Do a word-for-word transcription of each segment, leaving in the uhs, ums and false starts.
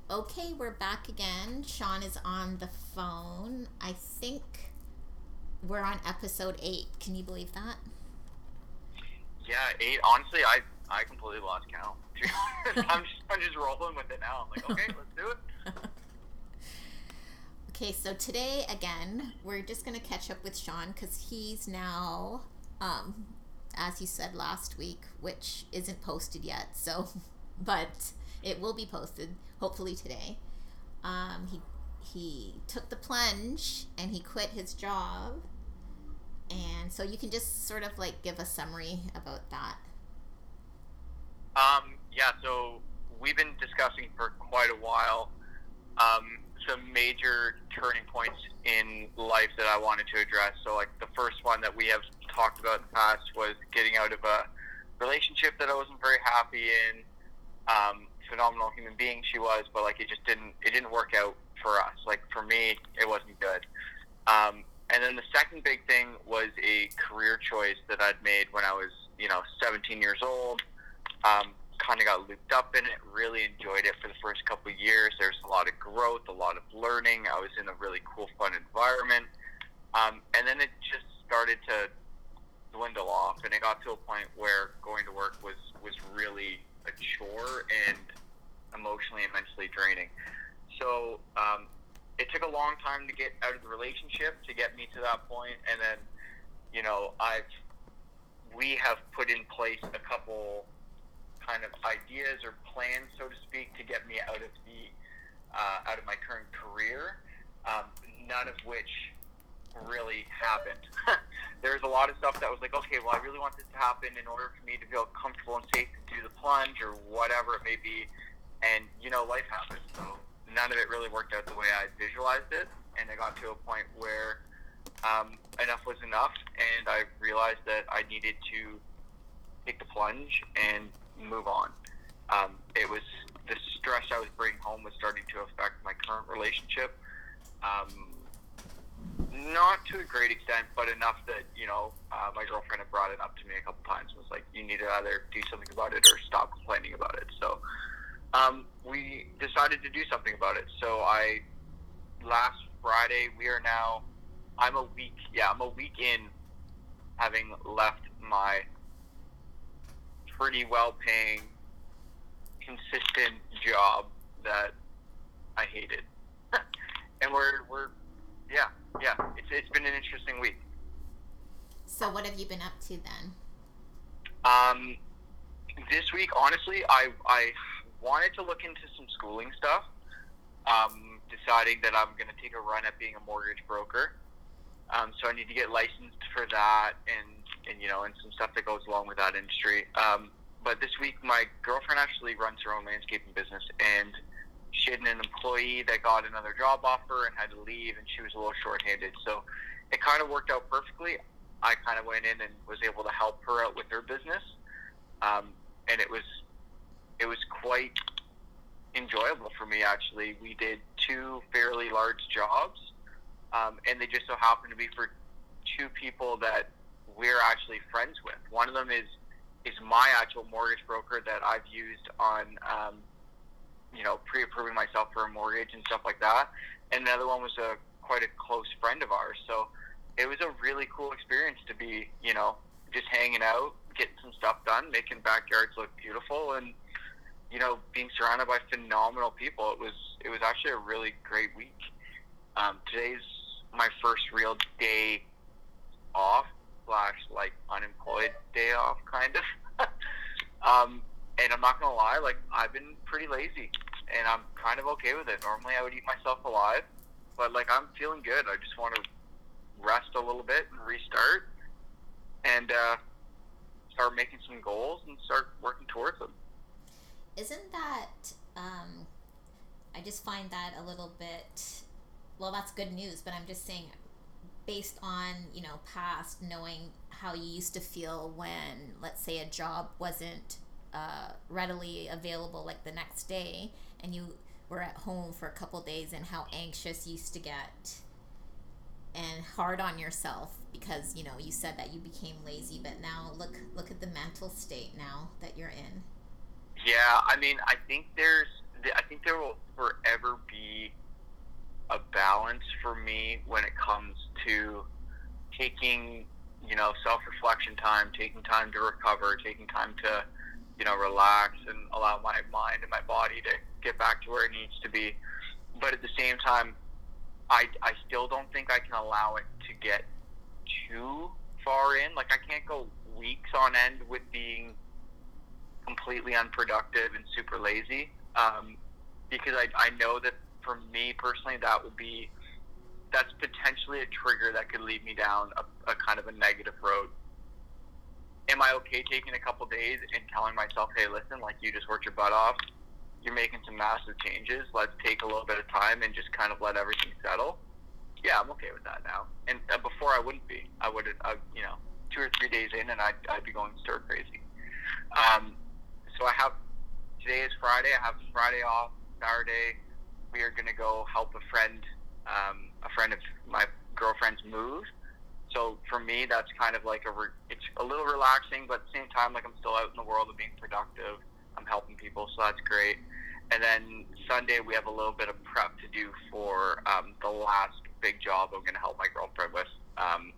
Okay, we're back again. Sean is on the phone. I think we're on episode eight. Can you believe that? Yeah, eight. Honestly, I I completely lost count. I'm just I'm just rolling with it now. I'm like, okay, let's do it. Okay, so today again, we're just going to catch up with Sean because he's now, um, as you said last week, which isn't posted yet. So, but it will be posted hopefully today. Um, he he took the plunge and he quit his job. And so you can just sort of like give a summary about that. Um, yeah. So we've been discussing for quite a while um, some major turning points in life that I wanted to address. So like the first one that we have talked about in the past was getting out of a relationship that I wasn't very happy in. Um, phenomenal human being she was, but like it just didn't it didn't work out for us. Like for me, it wasn't good. Um, and then the second big thing was a career choice that I'd made when I was, you know, seventeen years old. Um, kind of got looped up in it, really enjoyed it for the first couple of years. There's a lot of growth, a lot of learning. I was in a really cool, fun environment. Um, and then it just started to dwindle off, and it got to a point where going to work was, was really a chore and emotionally and mentally draining. So um, it took a long time to get out of the relationship to get me to that point, and then you know I've we have put in place a couple kind of ideas or plans, so to speak, to get me out of the uh, out of my current career. Um, none of which really happened. There's a lot of stuff that was like, okay, well, I really want this to happen in order for me to feel comfortable and safe to do the plunge or whatever it may be. And you know, life happens, so none of it really worked out the way I visualized it. And it got to a point where um, enough was enough, and I realized that I needed to take the plunge and move on. Um, it was the stress I was bringing home was starting to affect my current relationship. Um, not to a great extent, but enough that you know uh, my girlfriend had brought it up to me a couple times. Was like, you need to either do something about it or stop complaining about it. So um, we decided to do something about it. So I last Friday we are now. I'm a week. Yeah, I'm a week in having left my pretty well-paying, consistent job that I hated, and we're we're yeah yeah. It's it's been an interesting week. So what have you been up to then? Um, this week, honestly, I I wanted to look into some schooling stuff. Um, deciding that I'm going to take a run at being a mortgage broker. Um, so I need to get licensed for that, and and you know, and some stuff that goes along with that industry. Um, but this week, my girlfriend actually runs her own landscaping business, and she had an employee that got another job offer and had to leave, and she was a little short-handed. So it kind of worked out perfectly. I kind of went in and was able to help her out with her business, um, and it was it was quite enjoyable for me. Actually, we did two fairly large jobs, um, and they just so happened to be for two people that we're actually friends with. One of them is is my actual mortgage broker that I've used on um, you know pre-approving myself for a mortgage and stuff like that, and another one was a quite a close friend of ours. So it was a really cool experience to be you know just hanging out, getting some stuff done, making backyards look beautiful, and you know being surrounded by phenomenal people. It was it was actually a really great week. Um, today's my first real day off slash like unemployed day off kind of. um, and I'm not gonna lie, like I've been pretty lazy, and I'm kind of okay with it. Normally I would eat myself alive, but like I'm feeling good. I just want to rest a little bit and restart, and uh, start making some goals and start working towards them. Isn't that um I just find that a little bit, well, that's good news, but I'm just saying based on, you know, past knowing how you used to feel when, let's say, a job wasn't uh, readily available like the next day, and you were at home for a couple days, and how anxious you used to get and hard on yourself because, you know, you said that you became lazy, but now look look at the mental state now that you're in. Yeah, I mean, I think there's I think there will forever be a balance for me when it comes to taking, you know, self-reflection time, taking time to recover, taking time to, you know, relax and allow my mind and my body to get back to where it needs to be. But at the same time, I, I still don't think I can allow it to get too far in. Like, I can't go weeks on end with being completely unproductive and super lazy, um, because I, I know that for me personally, that would be, that's potentially a trigger that could lead me down a, a kind of a negative road. Am I okay taking a couple days and telling myself, hey, listen, like, you just worked your butt off, you're making some massive changes, let's take a little bit of time and just kind of let everything settle? Yeah, I'm okay with that now. And uh, before I wouldn't be. I would, uh, you know, two or three days in and I'd, I'd be going stir crazy. Um, so I have, today is Friday, I have Friday off. Saturday, we are going to go help a friend, um, a friend of my girlfriend's move. So for me, that's kind of like a, re- it's a little relaxing, but at the same time, like, I'm still out in the world and being productive. I'm helping people, so that's great. And then Sunday, we have a little bit of prep to do for um, the last big job I'm going to help my girlfriend with, um,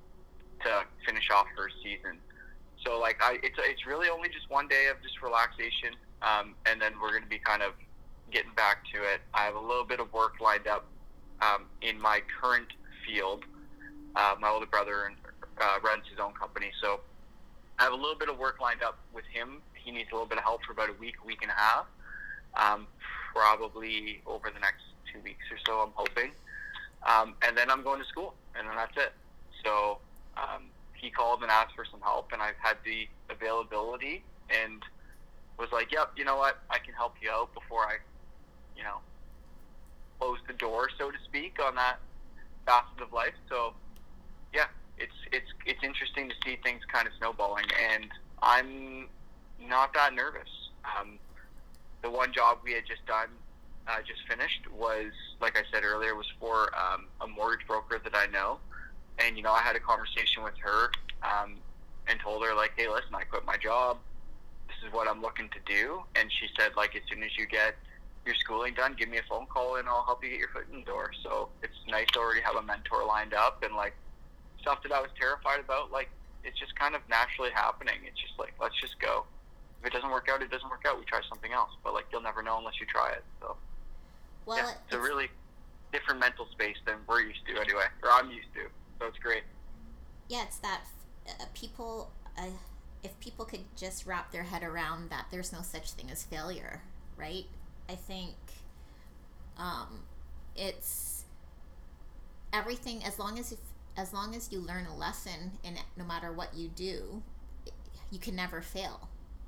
to finish off her season. So, like, I, it's it's really only just one day of just relaxation, um, and then we're going to be kind of getting back to it. I have a little bit of work lined up um, in my current field. Uh, my older brother uh, runs his own company, so I have a little bit of work lined up with him. He needs a little bit of help for about a week, week and a half, um, probably over the next two weeks or so, I'm hoping. Um, and then I'm going to school, and then that's it. So um, he called and asked for some help, and I've had the availability and was like, yep, you know what, I can help you out before I, you know, close the door, so to speak, on that facet of life. So yeah, it's it's it's interesting to see things kind of snowballing, and I'm not that nervous. Um, the one job we had just done, uh, just finished, was, like I said earlier, was for um, a mortgage broker that I know, and, you know, I had a conversation with her um, and told her, like, hey, listen, I quit my job. This is what I'm looking to do. And she said, like, as soon as you get your schooling done, give me a phone call and I'll help you get your foot in the door. So it's nice to already have a mentor lined up, and, like, stuff that I was terrified about, like, it's just kind of naturally happening. It's just like, let's just go. If it doesn't work out, it doesn't work out. We try something else. But, like, you'll never know unless you try it. So, well, yeah, it's, it's a really different mental space than we're used to anyway, or I'm used to. So it's great. Yeah, it's that uh, people, uh, if people could just wrap their head around that there's no such thing as failure, right? I think um, it's everything, as long as if, as long as you learn a lesson in it, no matter what you do, you can never fail.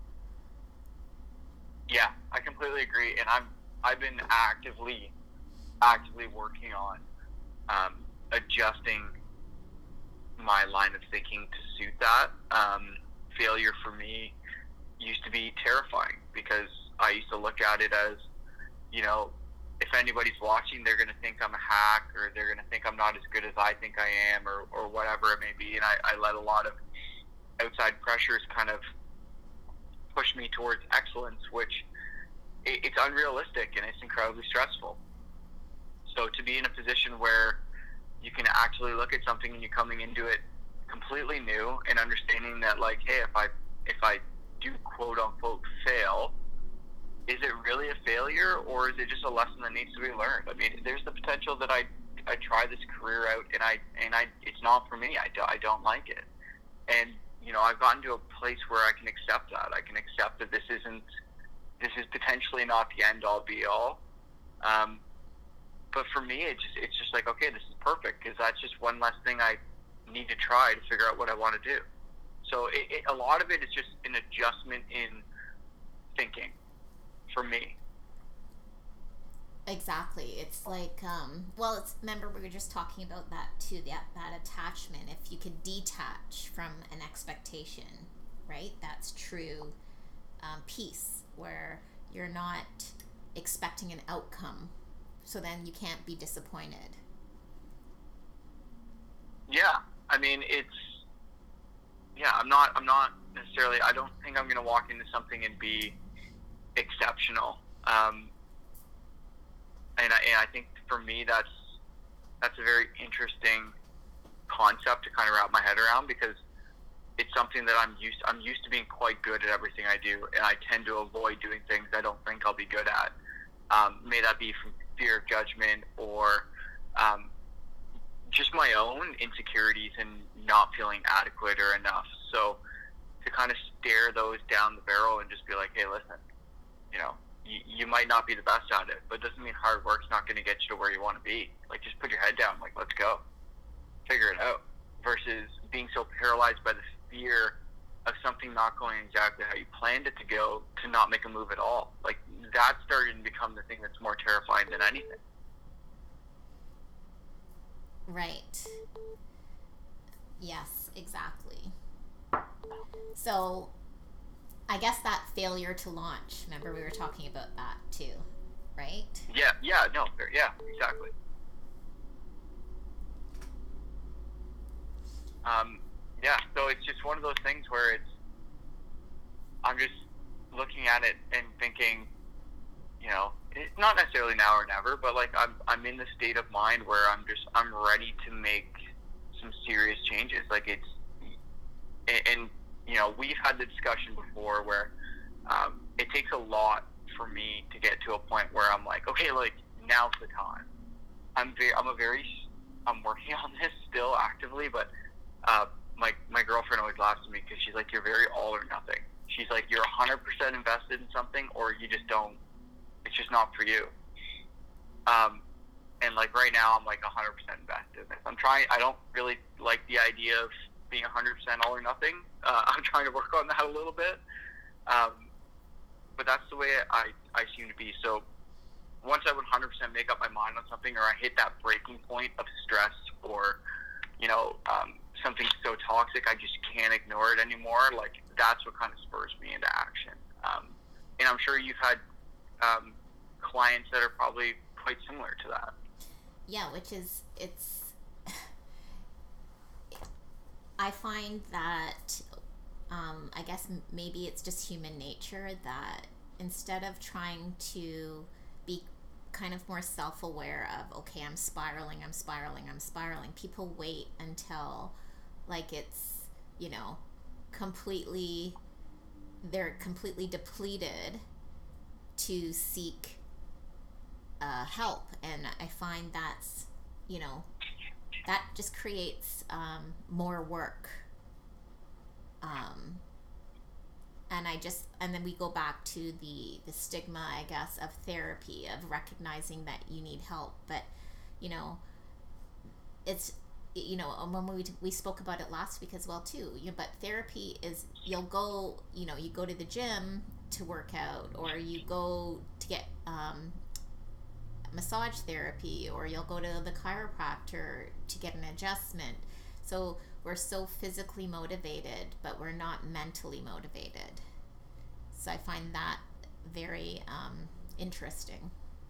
Yeah, I completely agree, and I'm I've been actively actively working on um, adjusting my line of thinking to suit that. Um, failure for me used to be terrifying because I used to look at it as, you know, if anybody's watching, they're going to think I'm a hack, or they're going to think I'm not as good as I think I am, or, or whatever it may be. And I, I let a lot of outside pressures kind of push me towards excellence, which it, it's unrealistic and it's incredibly stressful. So to be in a position where you can actually look at something and you're coming into it completely new and understanding that, like, hey, if I if I do quote unquote fail, is it really a failure, or is it just a lesson that needs to be learned? I mean, there's the potential that I I try this career out and I and I it's not for me. I, do, I don't like it, and you know, I've gotten to a place where I can accept that. I can accept that this isn't this is potentially not the end all be all. Um, but for me, it's just it's just like, okay, this is perfect because that's just one less thing I need to try to figure out what I want to do. So it, it, a lot of it is just an adjustment in thinking for me. Exactly. It's like, um, well, it's, remember we were just talking about that too, that, that attachment. If you could detach from an expectation, right? That's true um, peace, where you're not expecting an outcome. So then you can't be disappointed. Yeah. I mean, it's, yeah, I'm not, I'm not necessarily, I don't think I'm going to walk into something and be exceptional. Um, and I, and I think for me that's that's a very interesting concept to kind of wrap my head around, because it's something that I'm used I'm used to being quite good at everything I do, and I tend to avoid doing things I don't think I'll be good at. Um, may that be from fear of judgment or um, just my own insecurities and not feeling adequate or enough. So to kind of stare those down the barrel and just be like, hey, listen, you know, you, you might not be the best at it, but it doesn't mean hard work's not going to get you to where you want to be. Like, just put your head down, like, let's go. Figure it out. Versus being so paralyzed by the fear of something not going exactly how you planned it to go, to not make a move at all. Like, that's starting to become the thing that's more terrifying than anything. Right. Yes, exactly. So I guess that failure to launch, remember we were talking about that too, right? Yeah, yeah, no, yeah, exactly. Um, yeah, so it's just one of those things where it's, I'm just looking at it and thinking, you know, it's not necessarily now or never, but like I'm, I'm in the state of mind where I'm just, I'm ready to make some serious changes. Like it's, and, and you know, we've had the discussion before where um, it takes a lot for me to get to a point where I'm like, okay, like now's the time. I'm very, I'm a very, I'm working on this still actively, but uh, my my girlfriend always laughs at me because she's like, you're very all or nothing. She's like, you're one hundred percent invested in something, or you just don't. It's just not for you. Um, and like right now, I'm like one hundred percent invested. I'm trying. I don't really like the idea of being one hundred percent all or nothing. Uh, I'm trying to work on that a little bit. Um, but that's the way I, I seem to be. So once I would one hundred percent make up my mind on something, or I hit that breaking point of stress, or, you know, um, something so toxic I just can't ignore it anymore, like that's what kind of spurs me into action. Um, and I'm sure you've had um, clients that are probably quite similar to that. Yeah, which is, it's, I find that, um, I guess maybe it's just human nature that instead of trying to be kind of more self-aware of, okay, I'm spiraling, I'm spiraling, I'm spiraling, people wait until like it's, you know, completely, they're completely depleted to seek uh, help. And I find that's, you know, that just creates um, more work. Um, and I just, and then we go back to the the stigma, I guess, of therapy, of recognizing that you need help. But you know, it's, you know, when we we spoke about it last week as well too. You know, but therapy is, you'll go, you know, you go to the gym to work out, or you go to get um, massage therapy, or you'll go to the chiropractor to get an adjustment. So we're so physically motivated, but we're not mentally motivated. So I find that very um, interesting.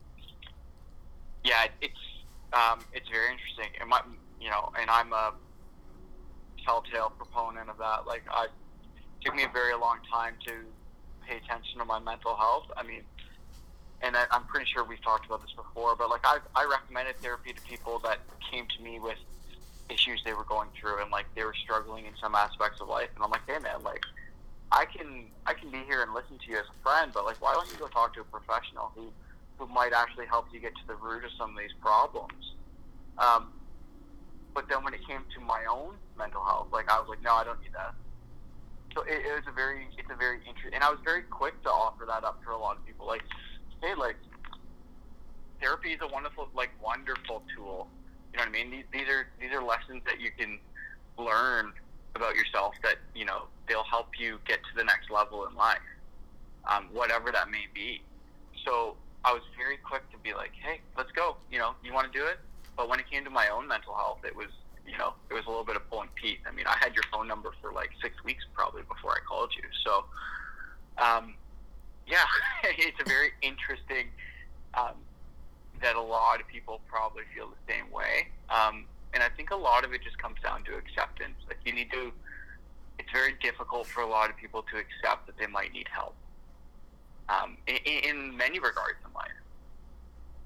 Yeah, it's um, it's very interesting. And my, you know, and I'm a telltale proponent of that. Like, I, it took me a very long time to pay attention to my mental health. I mean, and I, I'm pretty sure we've talked about this before, but like I I recommended therapy to people that came to me with issues they were going through, and like they were struggling in some aspects of life, and I'm like, hey man, like I can I can be here and listen to you as a friend, but like why don't you go talk to a professional who who might actually help you get to the root of some of these problems. Um, but then when it came to my own mental health, like I was like, no, I don't need that. So it, it was a very it's a very interesting, and I was very quick to offer that up for a lot of people. Like, hey, like therapy is a wonderful like wonderful tool. You know what I mean? These, these are these are lessons that you can learn about yourself that, you know, they'll help you get to the next level in life, um, whatever that may be. So I was very quick to be like, hey, let's go. You know, you want to do it? But when it came to my own mental health, it was, you know, it was a little bit of pulling teeth. I mean, I had your phone number for like six weeks probably before I called you. So, um, yeah, it's a very interesting. Um, that a lot of people probably feel the same way. Um, and I think a lot of it just comes down to acceptance. Like you need to, it's very difficult for a lot of people to accept that they might need help um, in, in many regards in life.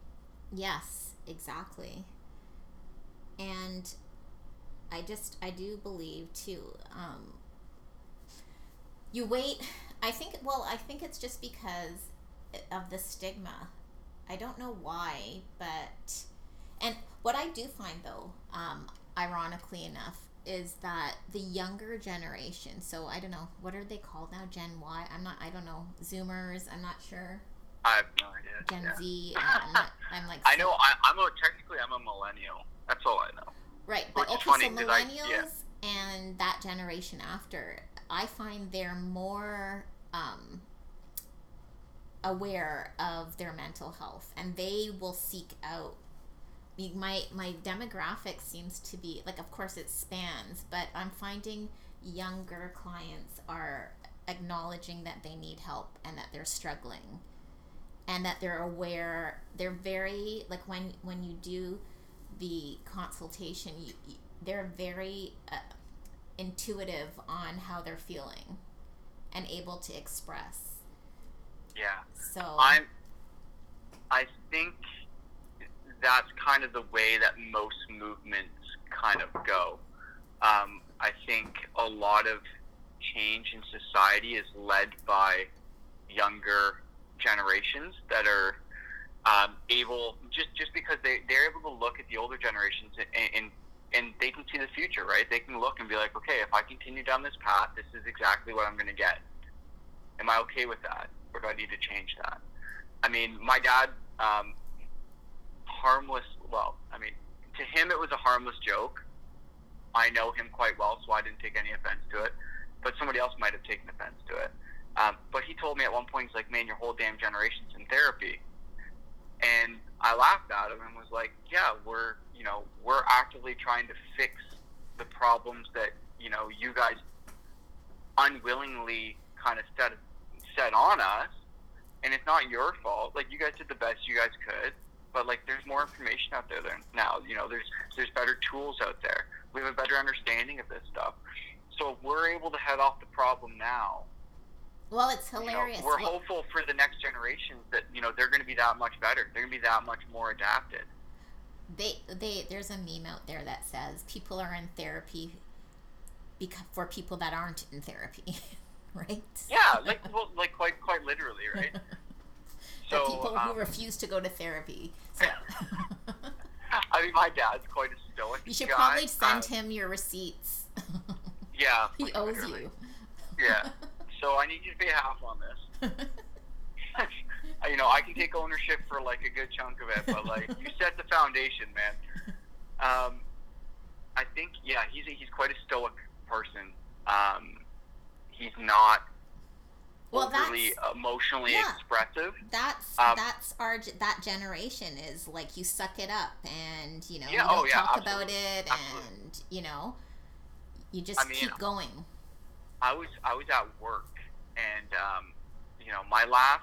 Yes, exactly. And I just, I do believe too, um, you wait, I think, well, I think it's just because of the stigma. I don't know why, but, and what I do find though, um, ironically enough, is that the younger generation, so I don't know, what are they called now? Gen Y? I'm not, I don't know. Zoomers, I'm not sure. I have no idea. Gen Yeah. Z, uh, I'm not, I'm like, I so, know. I, I'm a technically I'm a millennial. That's all I know. right, but Which is okay, funny so because I yeah. millennials and that generation after, I find they're more um, aware of their mental health, and they will seek out. My my demographic seems to be like, of course, it spans, but I'm finding younger clients are acknowledging that they need help and that they're struggling, and that they're aware. They're very like when when you do the consultation, you, you, they're very uh, intuitive on how they're feeling and able to express. Yeah. So I'm. I think that's kind of the way that most movements kind of go. Um, I think a lot of change in society is led by younger generations that are um, able, just just because they, they're able to look at the older generations and, and and they can see the future, right? They can look and be like, okay, if I continue down this path, this is exactly what I'm going to get. Am I okay with that? Or do I need to change that? I mean, my dad, um, harmless, well, I mean, to him it was a harmless joke. I know him quite well, so I didn't take any offense to it. But somebody else might have taken offense to it. Um, but he told me at one point, he's like, man, your whole damn generation's in therapy. And I laughed at him and was like, yeah, we're, you know, we're actively trying to fix the problems that, you know, you guys unwillingly kind of set, set on us. And it's not your fault. Like, you guys did the best you guys could. But, like, there's more information out there than now. You know, there's there's better tools out there. We have a better understanding of this stuff. So if we're able to head off the problem now, well, it's hilarious. You know, we're well, hopeful for the next generations that, you know, they're going to be that much better. They're going to be that much more adapted. They, they, there's a meme out there that says people are in therapy because, for people that aren't in therapy, right? Yeah, like well, like quite quite literally, right? So the people um, who refuse to go to therapy. So. I mean, my dad's quite a stoic You should guy. probably send um, him your receipts. Yeah. He owes literally. you. Yeah. So I need you to pay half on this. You know, I can take ownership for like a good chunk of it, but like you set the foundation, man. Um, I think, yeah, he's a, he's quite a stoic person. Um, he's not well, overly that's, emotionally yeah, expressive. That's um, that's our that generation is like, you suck it up and, you know, yeah, you don't oh, yeah, talk absolutely. about it Absolutely. And, you know, you just I mean, keep going. I was I was at work and um, you know, my last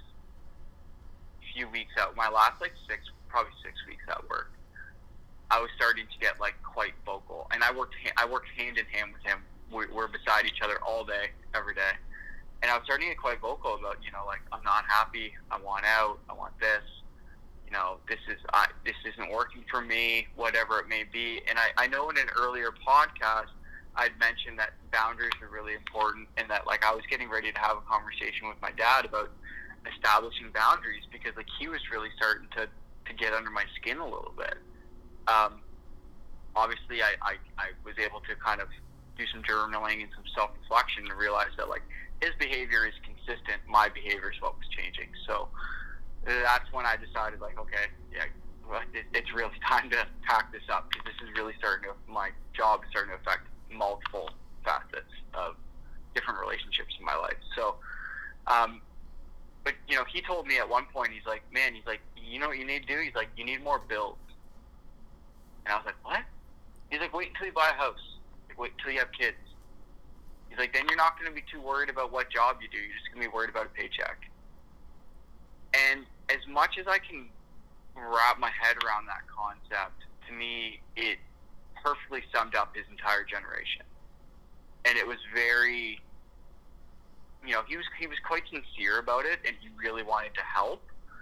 few weeks out, my last like six, probably six weeks at work, I was starting to get like quite vocal, and I worked I worked hand in hand with him. We're, we're beside each other all day, every day, and I was starting to get quite vocal about, you know, like, I'm not happy, I want out, I want this, you know, this is I, this isn't working for me, whatever it may be. And I, I know in an earlier podcast I'd mentioned that boundaries are really important, and that like I was getting ready to have a conversation with my dad about establishing boundaries, because like he was really starting to, to get under my skin a little bit. Um, obviously I, I, I was able to kind of do some journaling and some self-reflection and realize that like his behavior is consistent, my behavior is what was changing. So that's when I decided, like, okay, yeah, it, it's really time to pack this up, because this is really starting to, my job is starting to affect multiple facets of different relationships in my life. So, um, but, you know, he told me at one point, he's like, man, he's like, you know what you need to do? He's like, you need more bills. And I was like, what? He's like, wait until you buy a house. Like, wait until you have kids. He's like, then you're not going to be too worried about what job you do. You're just going to be worried about a paycheck. And as much as I can wrap my head around that concept, to me, it perfectly summed up his entire generation. And it was very, you know, he was he was quite sincere about it, and he really wanted to help.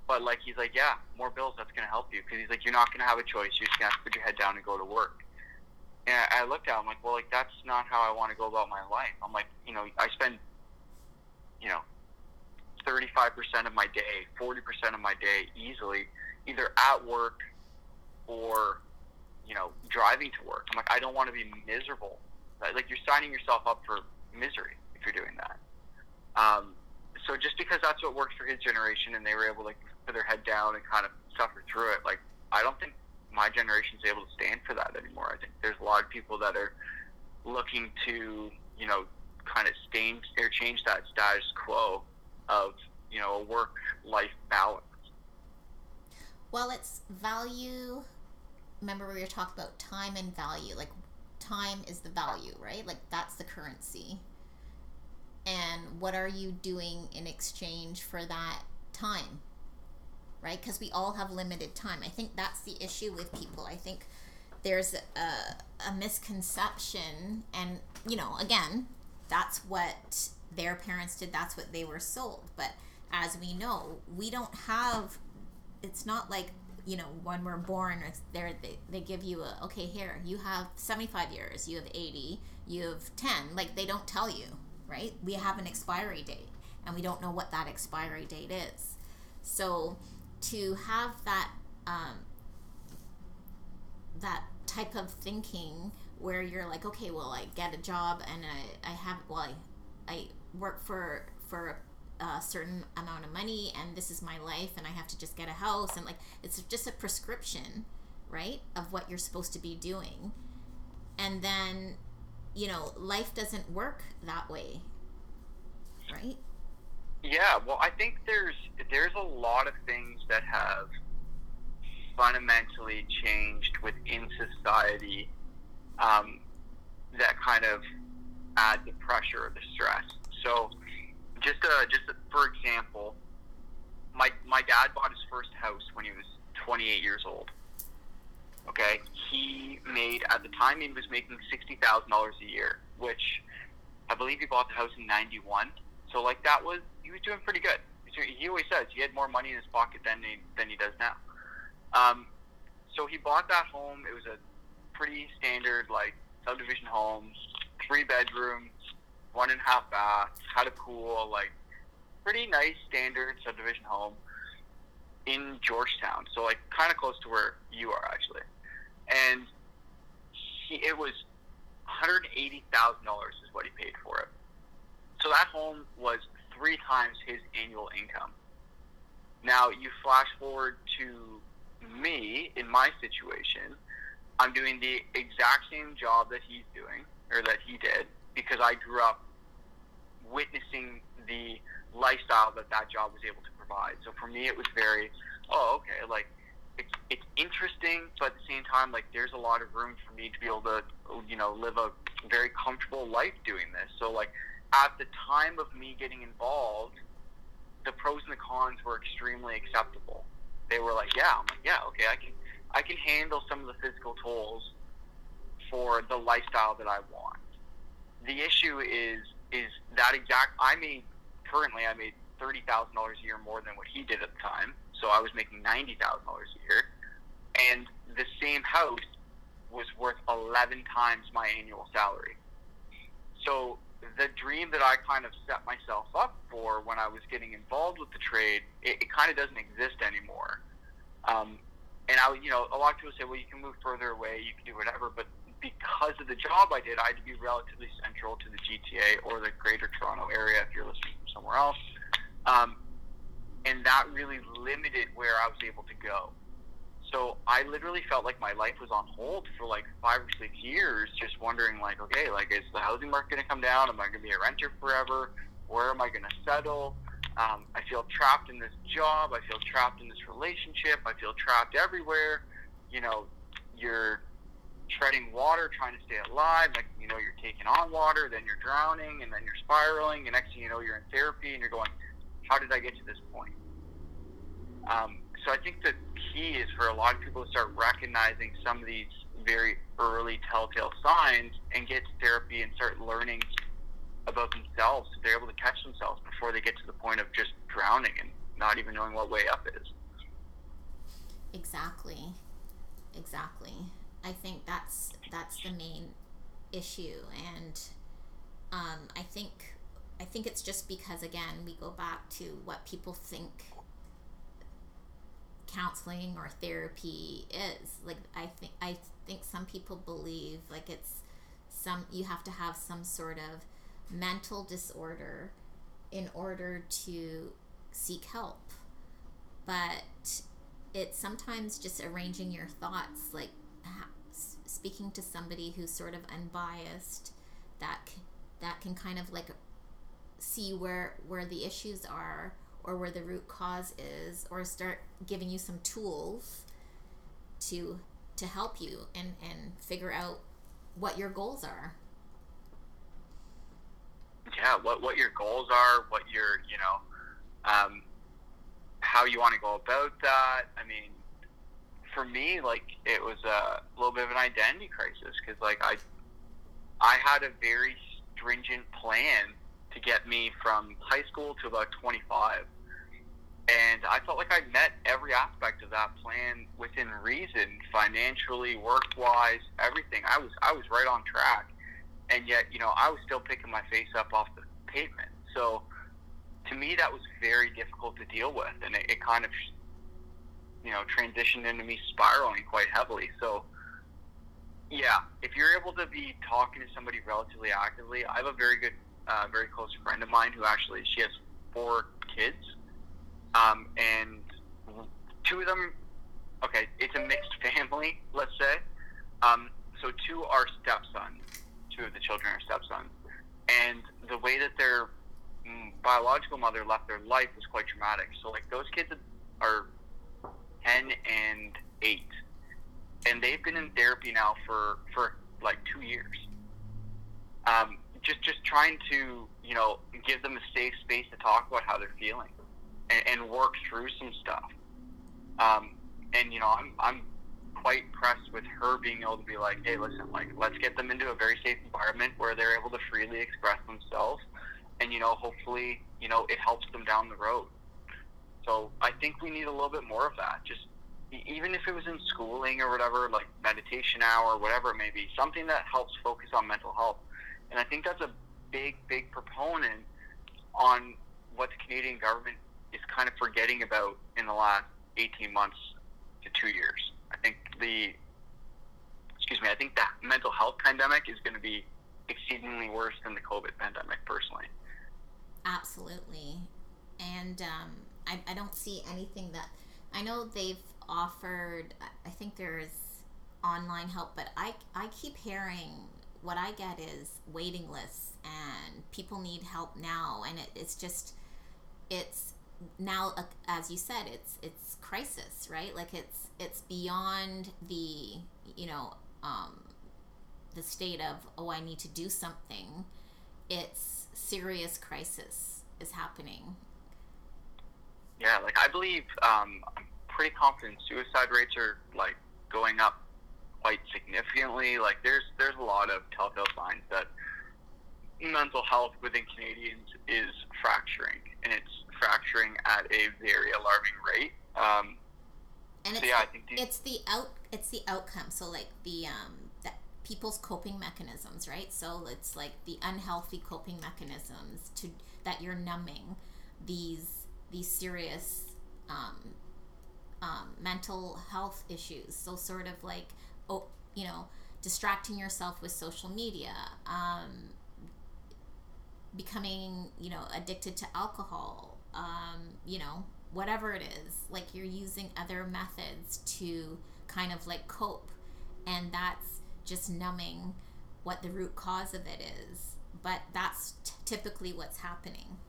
But like, he's like, yeah, more bills, that's going to help you. Because he's like, you're not going to have a choice. You're just going to have to put your head down and go to work. And I looked at him like, well, like, that's not how I want to go about my life. I'm like, you know, I spend, you know, thirty-five percent of my day, forty percent of my day easily, either at work or, you know, driving to work. I'm like, I don't want to be miserable. Like, you're signing yourself up for misery if you're doing that. Um, so just because that's what worked for his generation and they were able to, like, put their head down and kind of suffer through it, like, I don't think my generation's able to stand for that anymore. I think there's a lot of people that are looking to, you know, kind of stain or change that status quo of, you know, a work-life balance. Well, it's value. Remember we were talking about time and value. Like, time is the value, right? Like, that's the currency. And what are you doing in exchange for that time? Right? Because we all have limited time. I think that's the issue with people. I think there's a, a misconception, and, you know, again, that's what their parents did, that's what they were sold. But as we know, we don't have, it's not like, you know, when we're born, it's there, they, they give you a, okay, here, you have seventy-five years, you have eighty, you have ten. Like, they don't tell you, right? We have an expiry date, and we don't know what that expiry date is. So to have that um, that type of thinking where you're like, okay, well, I get a job and I, I have, well, I, I work for for a certain amount of money and this is my life and I have to just get a house, and like, it's just a prescription, right, of what you're supposed to be doing. And then, you know, life doesn't work that way, right? Yeah, well, I think there's there's a lot of things that have fundamentally changed within society um, that kind of add the pressure or the stress. So, just uh, just for example, my my dad bought his first house when he was twenty-eight years old. Okay, he made, at the time he was making sixty thousand dollars a year, which I believe he bought the house in ninety-one. So like, that was, he was doing pretty good. He always says he had more money in his pocket than he, than he does now. Um, so he bought that home. It was a pretty standard, like, subdivision home, three bedrooms, one and a half bath, had a pool, like, pretty nice standard subdivision home in Georgetown. So like, kind of close to where you are actually. And he, it was one hundred eighty thousand dollars is what he paid for it. So that home was three times his annual income. Now, you flash forward to me in my situation. I'm doing the exact same job that he's doing, or that he did, because I grew up witnessing the lifestyle that that job was able to provide. So for me, it was very, oh, okay, like, it's, it's interesting, but at the same time, like, there's a lot of room for me to be able to, you know, live a very comfortable life doing this. So, like, at the time of me getting involved, the pros and the cons were extremely acceptable. They were like, yeah, I'm like, yeah, okay, I can, I can handle some of the physical tolls for the lifestyle that I want. The issue is, is that exact, I made, currently I made thirty thousand dollars a year more than what he did at the time. So I was making ninety thousand dollars a year. And the same house was worth eleven times my annual salary. So the dream that I kind of set myself up for when I was getting involved with the trade, it, it kind of doesn't exist anymore. Um, and I, you know, a lot of people say, well, you can move further away, you can do whatever, but because of the job I did, I had to be relatively central to the G T A or the Greater Toronto area if you're listening from somewhere else. Um, and that really limited where I was able to go. So I literally felt like my life was on hold for like five or six years, just wondering, like, okay, like, is the housing market going to come down? Am I going to be a renter forever? Where am I going to settle? Um, I feel trapped in this job. I feel trapped in this relationship. I feel trapped everywhere. You know, you're treading water, trying to stay alive. Like, you know, you're taking on water, then you're drowning, and then you're spiraling, and next thing you know, you're in therapy, and you're going, how did I get to this point? Um, so I think the key is for a lot of people to start recognizing some of these very early telltale signs and get to therapy and start learning about themselves so they're able to catch themselves before they get to the point of just drowning and not even knowing what way up is. Exactly. Exactly. I think that's that's the main issue, and um, I think I think it's just because, again, we go back to what people think counseling or therapy is. Like, I think I think some people believe like it's some you have to have some sort of mental disorder in order to seek help, but it's sometimes just arranging your thoughts, like speaking to somebody who's sort of unbiased, that that can kind of like see where where the issues are, or where the root cause is, or start giving you some tools to to help you and and figure out what your goals are. Yeah, what what your goals are, what your, you know, um, how you want to go about that. I mean, for me, like, it was a little bit of an identity crisis, because like I I had a very stringent plan to get me from high school to about twenty-five, and I felt like I met every aspect of that plan within reason, financially, work-wise, everything. I was I was right on track, and yet, you know, I was still picking my face up off the pavement. So to me, that was very difficult to deal with, and it, it kind of, you know, transitioned into me spiraling quite heavily. So yeah, if you're able to be talking to somebody relatively actively, I have a very good, uh, very close friend of mine who actually, she has four kids, um, and two of them, okay, it's a mixed family, let's say. Um, so two are stepsons. Two of the children are stepsons, and the way that their mm, biological mother left their life was quite traumatic. So like, those kids are ten and eight, and they've been in therapy now for for like two years. Um, just just trying to, you know, give them a safe space to talk about how they're feeling and, and work through some stuff. Um, and you know, I'm I'm quite impressed with her being able to be like, hey, listen, like, let's get them into a very safe environment where they're able to freely express themselves, and, you know, hopefully, you know, it helps them down the road. So I think we need a little bit more of that. Just even if it was in schooling or whatever, like meditation hour, whatever it may be, something that helps focus on mental health. And I think that's a big, big proponent on what the Canadian government is kind of forgetting about in the last eighteen months to two years. I think the, excuse me, I think that mental health pandemic is going to be exceedingly worse than the COVID pandemic, personally. Absolutely. And um, I, I don't see anything that, I know they've offered, I think there's online help, but I, I keep hearing, what I get is waiting lists, and people need help now, and it, it's just, it's now, uh, as you said, it's it's crisis, right? Like, it's it's beyond the, you know, um, the state of, oh, I need to do something. It's serious crisis is happening. Yeah, like, I believe, um, I'm pretty confident suicide rates are like going up quite significantly. Like, there's there's a lot of telltale signs that mental health within Canadians is fracturing, and it's fracturing at a very alarming rate. Um, and so it's, yeah, I think these, it's the out it's the outcome. So like the um that people's coping mechanisms, right? So it's like the unhealthy coping mechanisms to that you're numbing these these serious um, um, mental health issues. So sort of like, oh, you know, distracting yourself with social media, um, becoming, you know, addicted to alcohol, um, you know, whatever it is, like you're using other methods to kind of like cope, and that's just numbing what the root cause of it is. But that's t- typically what's happening.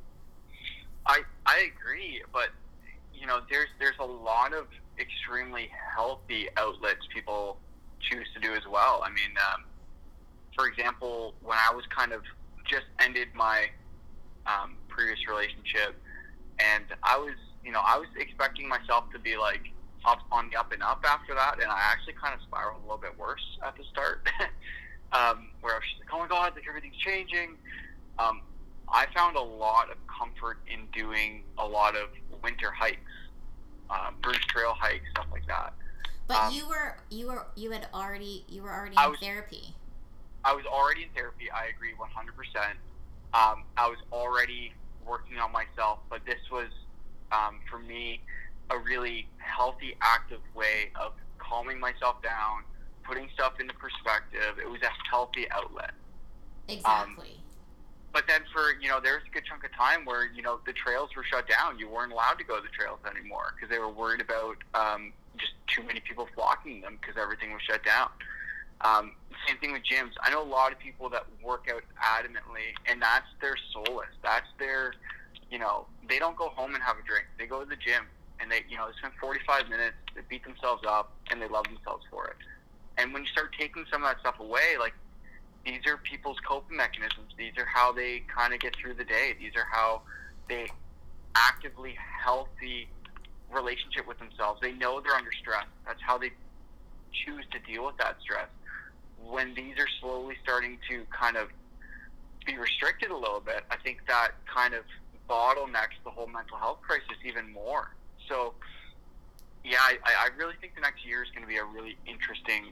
I I agree, but you know, there's there's a lot of extremely healthy outlets people choose to do as well. I mean, um, for example, when I was kind of just ended my um, previous relationship, and I was, you know, I was expecting myself to be like up on the up and up after that, and I actually kind of spiraled a little bit worse at the start, um, where I was just like, oh my god, like everything's changing. Um, I found a lot of comfort in doing a lot of winter hikes, uh, Bruce Trail hikes, stuff like that. But Um, you were you were you had already you were already I in was therapy. I was already in therapy. I agree one hundred percent. Um, I was already working on myself, but this was, um, for me, a really healthy, active way of calming myself down, putting stuff into perspective. It was a healthy outlet. Um, Exactly. but then for, you know, there was a good chunk of time where, you know, the trails were shut down. You weren't allowed to go to the trails anymore because they were worried about um, just too many people flocking them because everything was shut down. Um, same thing with gyms. I know a lot of people that work out adamantly, and that's their solace. That's their, you know, they don't go home and have a drink. They go to the gym, and they, you know, they spend forty-five minutes, they beat themselves up, and they love themselves for it. And when you start taking some of that stuff away, like, these are people's coping mechanisms. These are how they kind of get through the day. These are how they actively healthy relationship with themselves. They know they're under stress. That's how they choose to deal with that stress. When these are slowly starting to kind of be restricted a little bit, I think that kind of bottlenecks the whole mental health crisis even more. So, yeah, I, I really think the next year is going to be a really interesting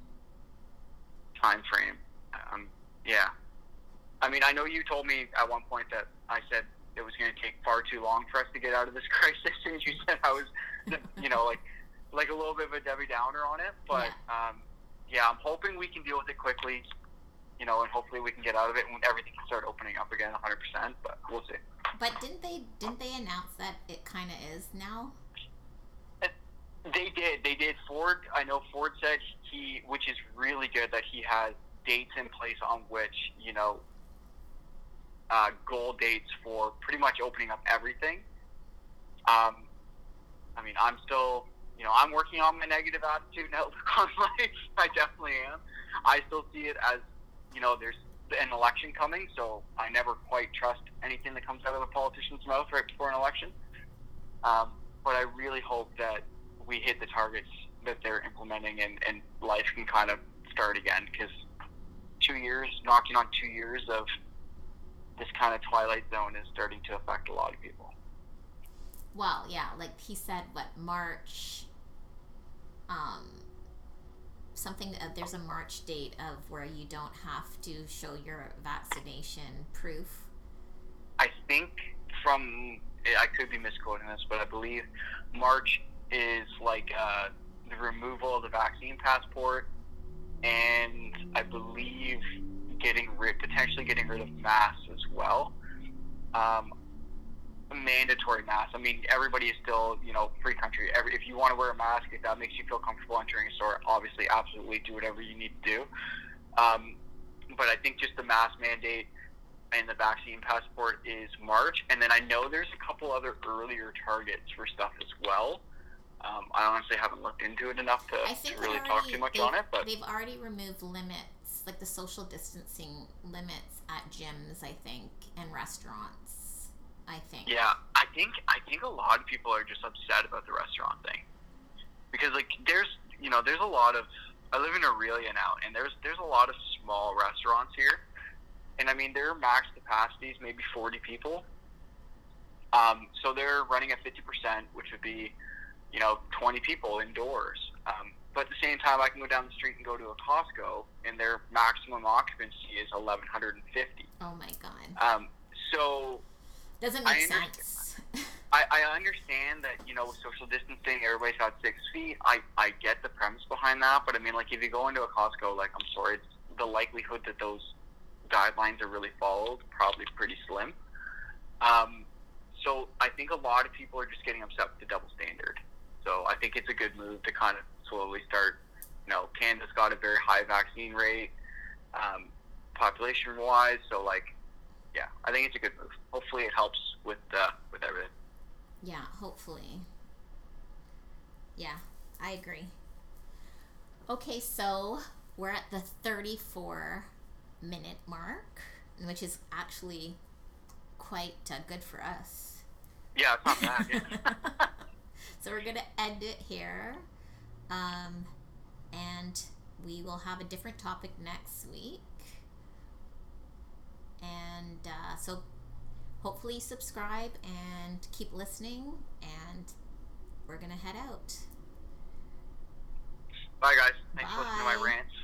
time frame. Um, yeah. I mean, I know you told me at one point that I said it was going to take far too long for us to get out of this crisis, and you said I was, you know, like like a little bit of a Debbie Downer on it. But Yeah. um, yeah, I'm hoping we can deal with it quickly, you know, and hopefully we can get out of it and everything can start opening up again one hundred percent. But we'll see. But didn't they didn't they announce that it kind of is now? They did. They did. Ford, I know Ford said he, which is really good, that he has dates in place on which, you know, uh, goal dates for pretty much opening up everything. Um, I mean, I'm still, you know, I'm working on my negative attitude and outlook on life. I definitely am. I still see it as, you know, there's an election coming, so I never quite trust anything that comes out of a politician's mouth right before an election. Um, but I really hope that we hit the targets that they're implementing and, and life can kind of start again, because two years, knocking on two years of this kind of twilight zone is starting to affect a lot of people. Well, yeah, like he said, what March, um, something. Uh, there's a March date of where you don't have to show your vaccination proof. I think from, I could be misquoting this, but I believe March is like uh, the removal of the vaccine passport, and I believe getting rid, potentially getting rid of masks as well. Um, mandatory masks. I mean, everybody is still, you know, free country. Every, if you want to wear a mask, if that makes you feel comfortable entering a store, obviously, absolutely do whatever you need to do. Um, but I think just the mask mandate and the vaccine passport is March. And then I know there's a couple other earlier targets for stuff as well. Um, I honestly haven't looked into it enough to, I think to they really already talk too much they've, on it. But they've already removed limits, like the social distancing limits at gyms, I think, and restaurants. I think. yeah, I think I think a lot of people are just upset about the restaurant thing, because like there's you know there's a lot of, I live in Aurelia now, and there's there's a lot of small restaurants here, and I mean their max capacities maybe forty people. Um, so they're running at fifty percent, which would be, you know, twenty people indoors. Um, but at the same time, I can go down the street and go to a Costco, and their maximum occupancy is eleven fifty. Oh my god. Um, so Doesn't I make understand, sense. I, I understand that, you know, with social distancing, everybody's got six feet. I, I get the premise behind that, but I mean, like, if you go into a Costco, like, I'm sorry, it's, the likelihood that those guidelines are really followed probably pretty slim. Um, so I think a lot of people are just getting upset with the double standard. So I think it's a good move to kind of slowly start, you know, Canada's got a very high vaccine rate, um, population-wise, so, like, yeah, I think it's a good move. Hopefully it helps with uh, with everything. Yeah, hopefully. Yeah, I agree. Okay, so we're at the thirty-four minute mark, which is actually quite uh, good for us. Yeah, it's not bad. Yeah. So we're going to end it here. Um, and we will have a different topic next week. And uh, so hopefully subscribe and keep listening, and we're gonna head out. Bye, guys. Thanks Bye. for listening to my rants.